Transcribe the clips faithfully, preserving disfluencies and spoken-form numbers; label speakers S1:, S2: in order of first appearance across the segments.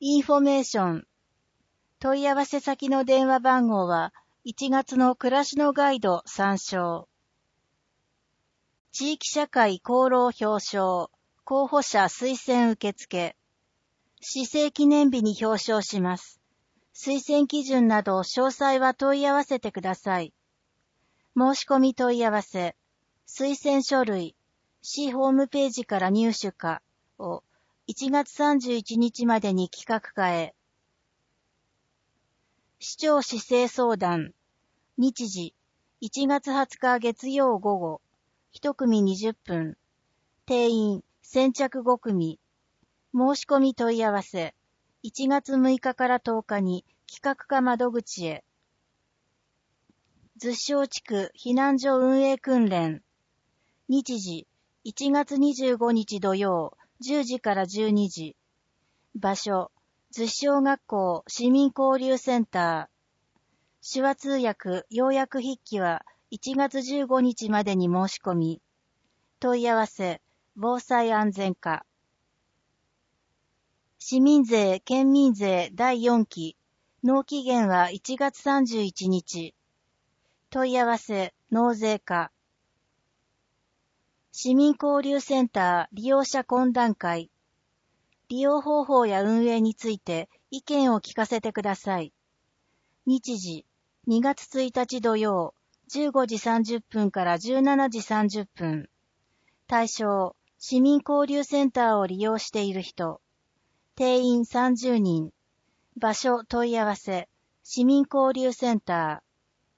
S1: インフォメーション。問い合わせ先の電話番号はいちがつの暮らしのガイド参照。地域社会功労表彰、候補者推薦受付。市政記念日に表彰します。推薦基準など詳細は問い合わせてください。申し込み問い合わせ、推薦書類、市ホームページから入手かをいちがつさんじゅういちにちまでに企画課へ。市長市政相談、日時、いちがつはつか月曜午後、いち組にじゅっぷん、定員、先着ご組、申し込み問い合わせ、いちがつむいかからとおかに企画課窓口へ。逗子小地区避難所運営訓練、日時、いちがつにじゅうごにち土曜、じゅうじからじゅうにじ、場所、逗子小学校市民交流センター、手話通訳要約筆記はいちがつじゅうごにちまでに申し込み、問い合わせ、防災安全課。市民税・県民税だいよんき、納期限はいちがつさんじゅういちにち。問い合わせ、納税課。市民交流センター利用者懇談会。利用方法や運営について意見を聞かせてください。日時、にがつついたち土曜、じゅうごじさんじゅっぷんからじゅうしちじさんじゅっぷん。対象、市民交流センターを利用している人。定員さんじゅうにん。場所問い合わせ、市民交流センター。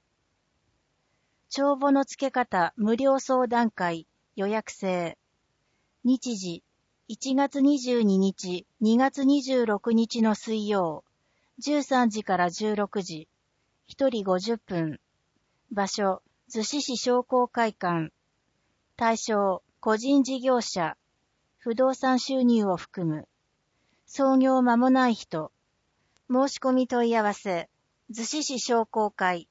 S1: 帳簿の付け方無料相談会、予約制。日時、いちがつにじゅうににち、にがつにじゅうろくにちの水曜、じゅうさんじからじゅうろくじ、ひとりごじゅっぷん。場所、逗子市商工会館。対象、個人事業者。不動産収入を含む。創業間もない人。申し込み問い合わせ、逗子市商工会。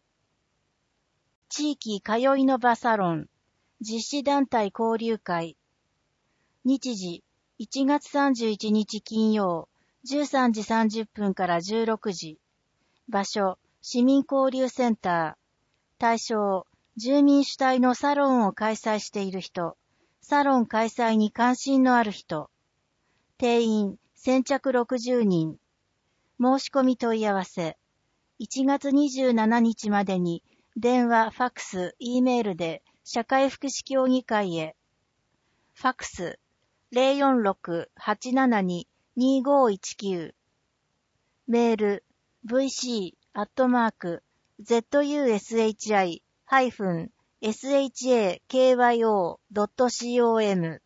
S1: 地域通いの場サロン。実施団体交流会。日時、いちがつさんじゅういちにち金曜、じゅうさんじさんじゅっぷんからじゅうろくじ。場所、市民交流センター。対象、住民主体のサロンを開催している人。サロン開催に関心のある人。定員、先着ろくじゅうにん。申し込み問い合わせ。いちがつにじゅうしちにちまでに、電話、ファックス、Eメールで、社会福祉協議会へ。ファックス、ゼロよんろく はちななに にごいちきゅう。メール、ブイシー アットマーク、ゼットユーエスエイチアイ ハイフン エスエイチエーケーワイオー ドットコム。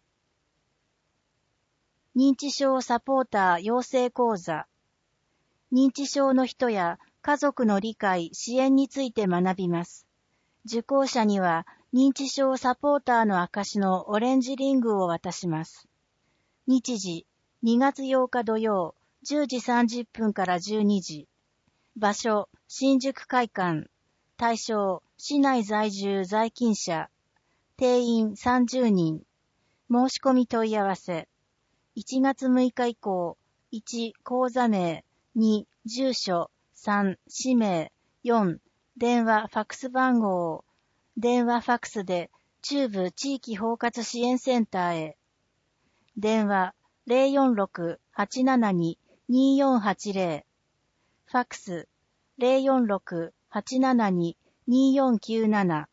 S1: 認知症サポーター養成講座。認知症の人や家族の理解・支援について学びます。受講者には認知症サポーターの証のオレンジリングを渡します。日時、にがつようか土曜、じゅうじさんじゅっぷんからじゅうにじ。場所、新宿会館。対象、市内在住在勤者。定員さんじゅうにん。申し込み問い合わせ。いちがつむいか以降、いち、口座名、に、住所、さん、氏名、よん、電話、ファックス番号、電話ファックスで中部地域包括支援センターへ。電話、ゼロよんろく はちななに によんはちゼロ。ファックス、ゼロよんろく はちななに によんきゅうなな。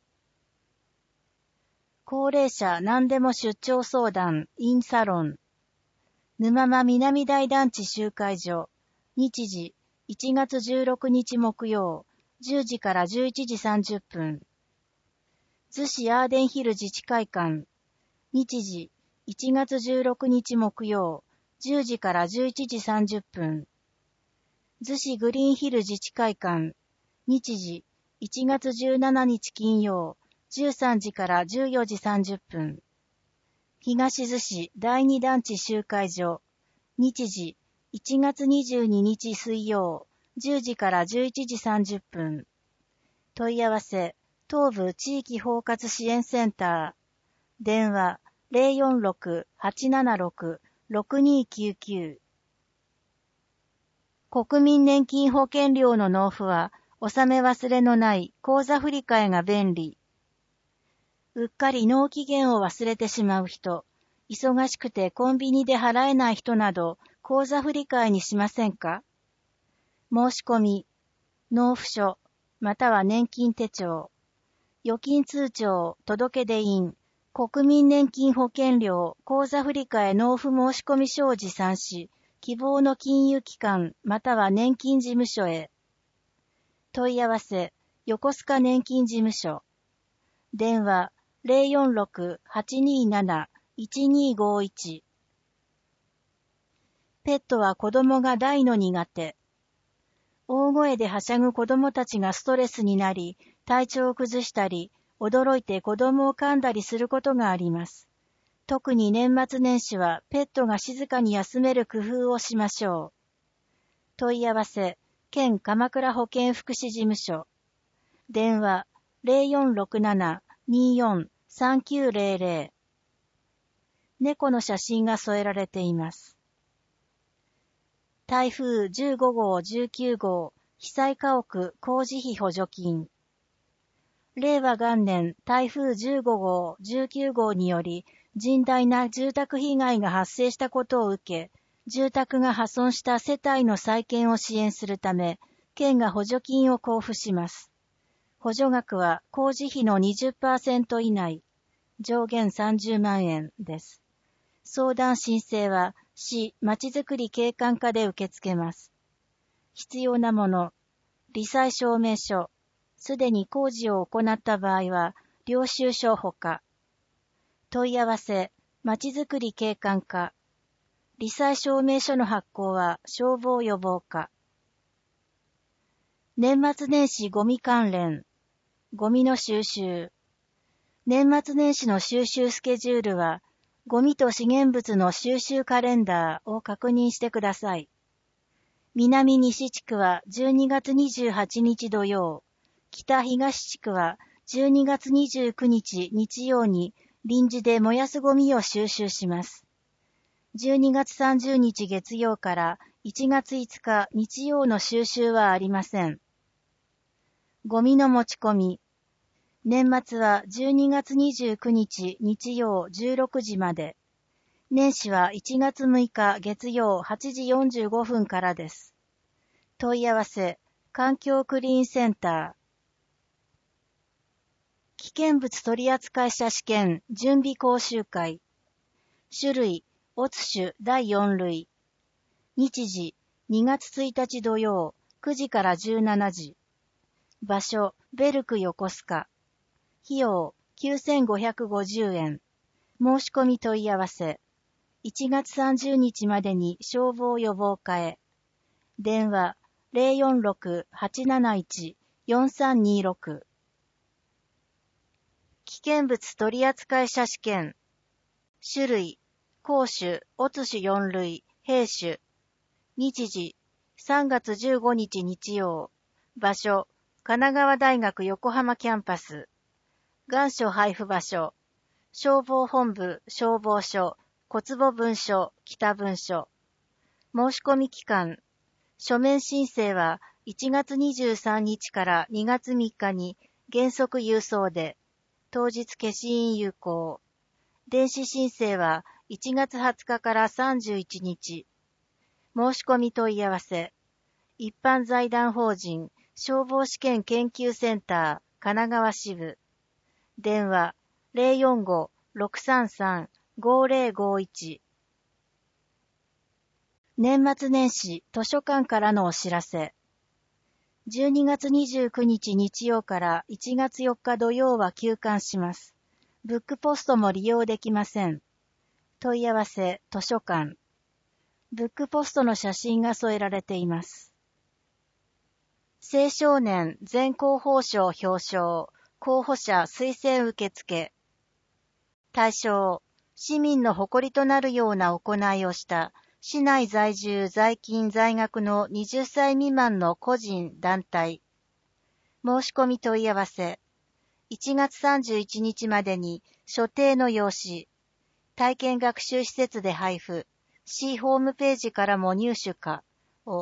S1: 高齢者何でも出張相談、インサロン。沼間南大団地集会所。日時、いちがつじゅうろくにち木曜、じゅうじからじゅういちじさんじゅっぷん。逗子アーデンヒル自治会館。日時、いちがつじゅうろくにち木曜、じゅうじからじゅういちじさんじゅっぷん。逗子グリーンヒル自治会館。日時、いちがつじゅうしちにち金曜、じゅうさんじからじゅうよじさんじゅっぷん。東逗子だいに団地集会所。日時、いちがつにじゅうににち水曜、じゅうじからじゅういちじさんじゅっぷん。問い合わせ、東部地域包括支援センター。電話、ゼロよんろく はちななろく ろくにきゅうきゅう。 国民年金保険料の納付は、納め忘れのない口座振替が便利。うっかり納期限を忘れてしまう人、忙しくてコンビニで払えない人など、口座振替にしませんか？申し込み、納付書、または年金手帳、預金通帳、届出印、国民年金保険料、口座振替納付申込書を持参し、希望の金融機関、または年金事務所へ。問い合わせ、横須賀年金事務所。電話、ゼロよんろく はちにーなな いちにーごいち。ペットは子供が大の苦手。大声ではしゃぐ子供たちがストレスになり、体調を崩したり、驚いて子供を噛んだりすることがあります。特に年末年始はペットが静かに休める工夫をしましょう。問い合わせ、県鎌倉保健福祉事務所。電話、ゼロよんろくなな にーよん さんきゅうゼロゼロ。猫の写真が添えられています。台風じゅうごごう、じゅうきゅうごう、被災家屋工事費補助金。令和元年台風じゅうごごう、じゅうきゅうごうにより甚大な住宅被害が発生したことを受け、住宅が破損した世帯の再建を支援するため、県が補助金を交付します。補助額は工事費の にじゅっパーセント 以内、上限さんじゅうまんえんです。相談申請は市まちづくり景観課で受け付けます。必要なもの、罹災証明書、すでに工事を行った場合は、領収書ほか。問い合わせ、まちづくり景観課。罹災証明書の発行は消防予防課。年末年始ゴミ関連。ゴミの収集。年末年始の収集スケジュールは、ゴミと資源物の収集カレンダーを確認してください。南西地区はじゅうにがつにじゅうはちにち土曜、北東地区はじゅうにがつにじゅうくにち日曜に臨時で燃やすゴミを収集します。じゅうにがつさんじゅうにち月曜からいちがついつか日曜の収集はありません。ゴミの持ち込み。年末はじゅうにがつにじゅうくにち日曜じゅうろくじまで。年始はいちがつむいか月曜はちじよんじゅうごふんからです。問い合わせ、環境クリーンセンター。危険物取扱者試験準備講習会。種類、オツ種だいよんるい。日時、にがつついたち土曜、くじからじゅうしちじ。場所、ベルク横須賀。費用、きゅうせんごひゃくごじゅうえん。申し込み問い合わせ。いちがつさんじゅうにちまでに消防予防課へ。電話、ゼロよんろく はちなないち よんさんにろく。危険物取扱者試験。種類、公種、オツ種よんるい、兵種。日時、さんがつじゅうごにち日曜。場所、神奈川大学横浜キャンパス。願書配布場所、消防本部消防署、小坪分署、北分署。申し込み期間、書面申請はいちがつにじゅうさんにちからにがつみっかに原則郵送で、当日消印有効。電子申請はいちがつはつかからさんじゅういちにち。申し込み問い合わせ。一般財団法人消防試験研究センター神奈川支部。電話 ゼロよんご ろくさんさん ごゼロごいち。年末年始図書館からのお知らせ。じゅうにがつにじゅうくにち日曜からいちがつよっか土曜は休館します。ブックポストも利用できません。問い合わせ図書館。ブックポストの写真が添えられています。青少年全広報賞表彰。候補者推薦受付。対象、市民の誇りとなるような行いをした市内在住在勤在学のはたち未満の個人団体。申し込み問い合わせ。いちがつさんじゅういちにちまでに所定の用紙、体験学習施設で配布、市ホームページからも入手可を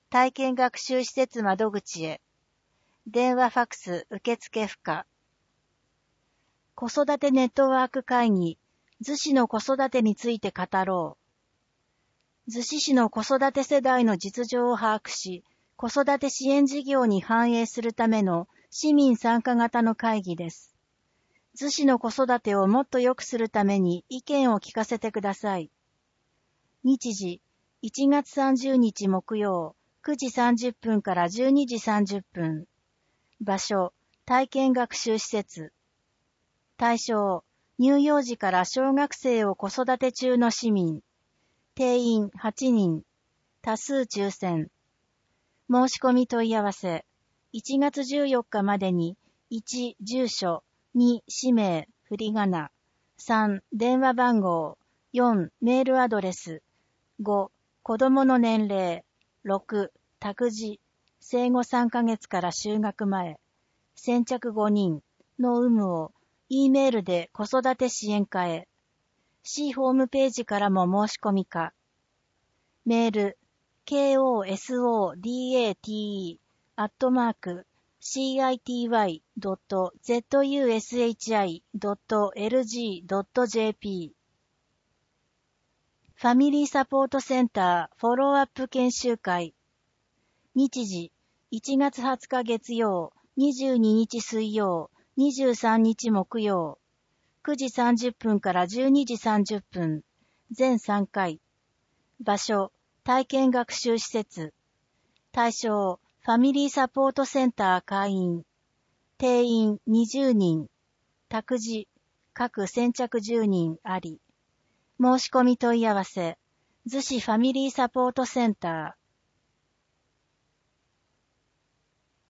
S1: 体験学習施設窓口へ。電話ファクス受付不可。子育てネットワーク会議、逗子の子育てについて語ろう。逗子市の子育て世代の実情を把握し、子育て支援事業に反映するための市民参加型の会議です。逗子の子育てをもっと良くするために意見を聞かせてください。日時、いちがつさんじゅうにち木曜、くじさんじゅっぷんからじゅうにじさんじゅっぷん。場所、体験学習施設。対象、乳幼児から小学生を子育て中の市民。定員はちにん。多数抽選。申し込み問い合わせ。いちがつじゅうよっかまでに、いち、住所、に、氏名、振り仮名、さん、電話番号、よん、メールアドレス、ご、子供の年齢、ろく、託児、生後さんかげつから就学前、先着ごにんの有無を、E メールで子育て支援課へ。市ホームページからも申し込みか。メール、ケーオーエスオーディーエーティーイー アットマーク、シーアイティーワイドットゼットユーエスエイチアイドットエルジードットジェーピー ファミリーサポートセンターフォローアップ研修会。日時、いちがつはつか月曜、にじゅうににち水曜、にじゅうさんにち木曜、くじさんじゅっぷんからじゅうにじさんじゅっぷん、全さんかい。場所、体験学習施設。対象、ファミリーサポートセンター会員。定員にじゅうにん。託児、各先着じゅうにんあり。申し込み問い合わせ。逗子ファミリーサポートセンター。